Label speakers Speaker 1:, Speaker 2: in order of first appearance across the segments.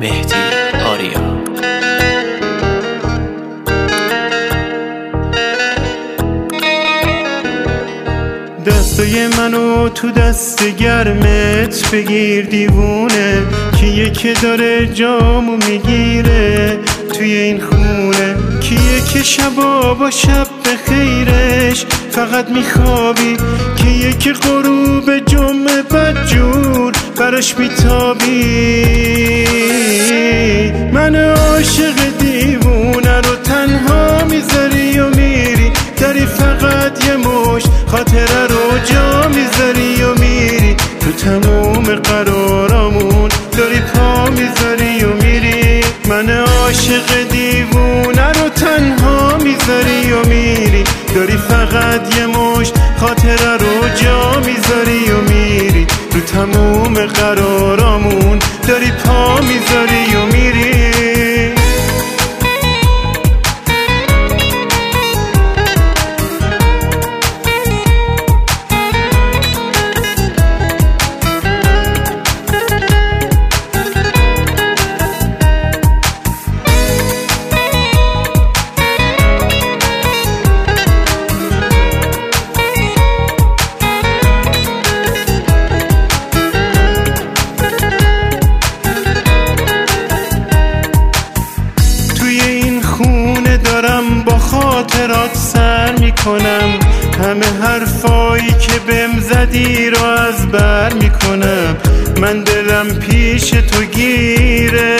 Speaker 1: مهدی آریا.
Speaker 2: دستای منو تو دست گرمت بگیر دیوونه، کیه که داره جامو میگیره توی این خونه، کیه که شبا با شب به خیرش فقط میخوابی، کیه که غروب جمعه بدجور براش میتابی. من عاشق دیوونه رو تنها میذاری و میری، داری فقط یه مش خاطره رو جا میذاری و میری، تو تموم قرارامون داری پا میذاری و میری. من عاشق دیوونه رو تنها میذاری و میری، داری فقط یه مش خاطره رو جا میذاری و میری، تو تموم قرارامون داری پا میذاری و میری. دارم با خاطرات سر میکنم، همه حرفایی که بهم زدی رو از بر میکنم. من دلم پیش تو گیره،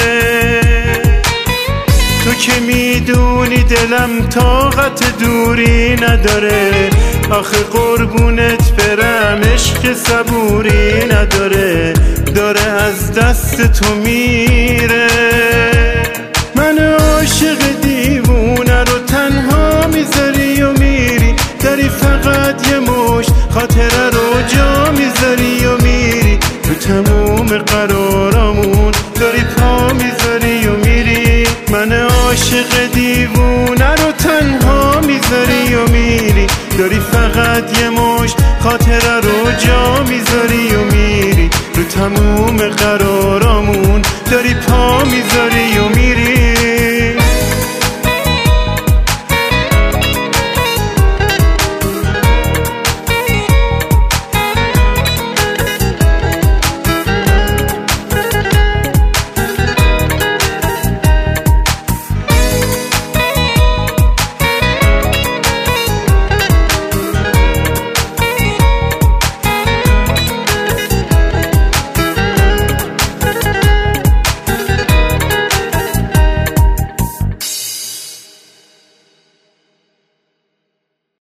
Speaker 2: تو که میدونی دلم طاقت دوری نداره، آخه قربونت برم عشق صبوری نداره، داره از دست تو میره. من عاشق دیوونه رو تنها میذاری و میری، داری فقط یه مشت خاطره رو جا میذاری و میری، تو تموم قرارامون داری پا میذاری و میری. من عاشق دیوونه رو تنها میذاری و میری، داری فقط یه مشت خاطره رو جا میذاری و میری، تو تموم قرارامون داری پا میذاری